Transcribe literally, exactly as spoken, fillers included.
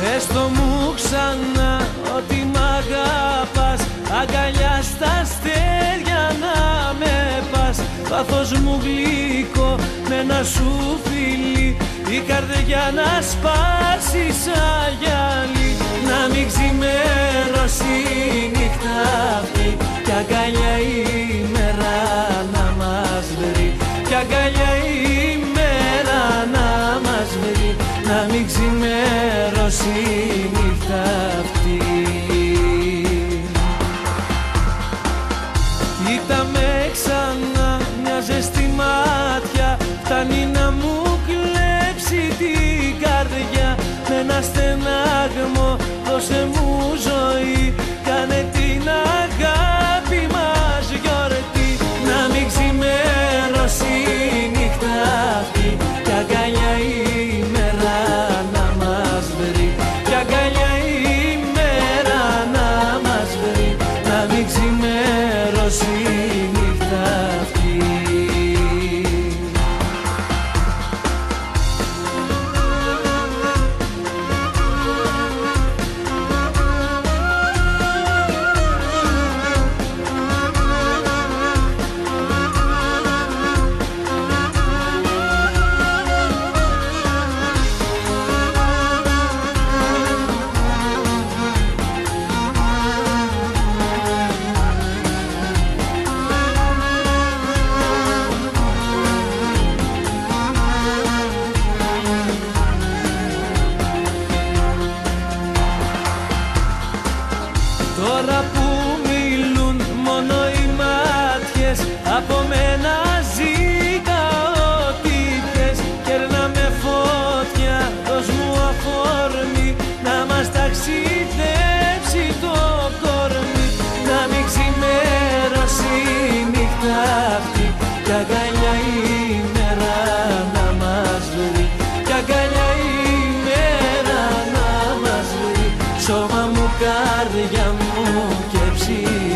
Πες το μου ξανά ότι μ' αγαπάς, αγκαλιά στα αστέρια να με πας. Πάθος μου γλυκό με ένα σου φιλί, η καρδιά να σπάσει σαν γυαλί. Να μην ξημερώσει η νύχτα αυτή κι αγκαλιά η μέρα να μας βρει, κι αγκαλιά η μέρα να μας βρει. Να μην ξημερώσει η νύχτα αυτή. Κοίτα με ξανά μια ζεστή μάτια, φτάνει να μου κλέψει την καρδιά. Με ένα στενάγμο δώσε μου ζωή, κάνε την αγάπη μας γιορτή. Να μην ξημερώσει η νύχτα αυτή κι αγκαλιά η μέρα να μας βρει, κι αγκαλιά η μέρα να μας βρει. Να μην ξημερώσει η νύχτα αυτή. Τώρα που μιλούν μόνο οι μάτιες, από μένα ζητάω ό,τι θες. Κέρνα με φωτιά, δώσ' μου αφορμή, να μας ταξιδέψει το κορμί. Να μην ξημερώσει η νύχτα αυτή κι αγκαλιά η μέρα να μας βρει, κι αγκαλιά η μέρα να μας βρει. Σώμα μου, καρδιά μου και ψυχή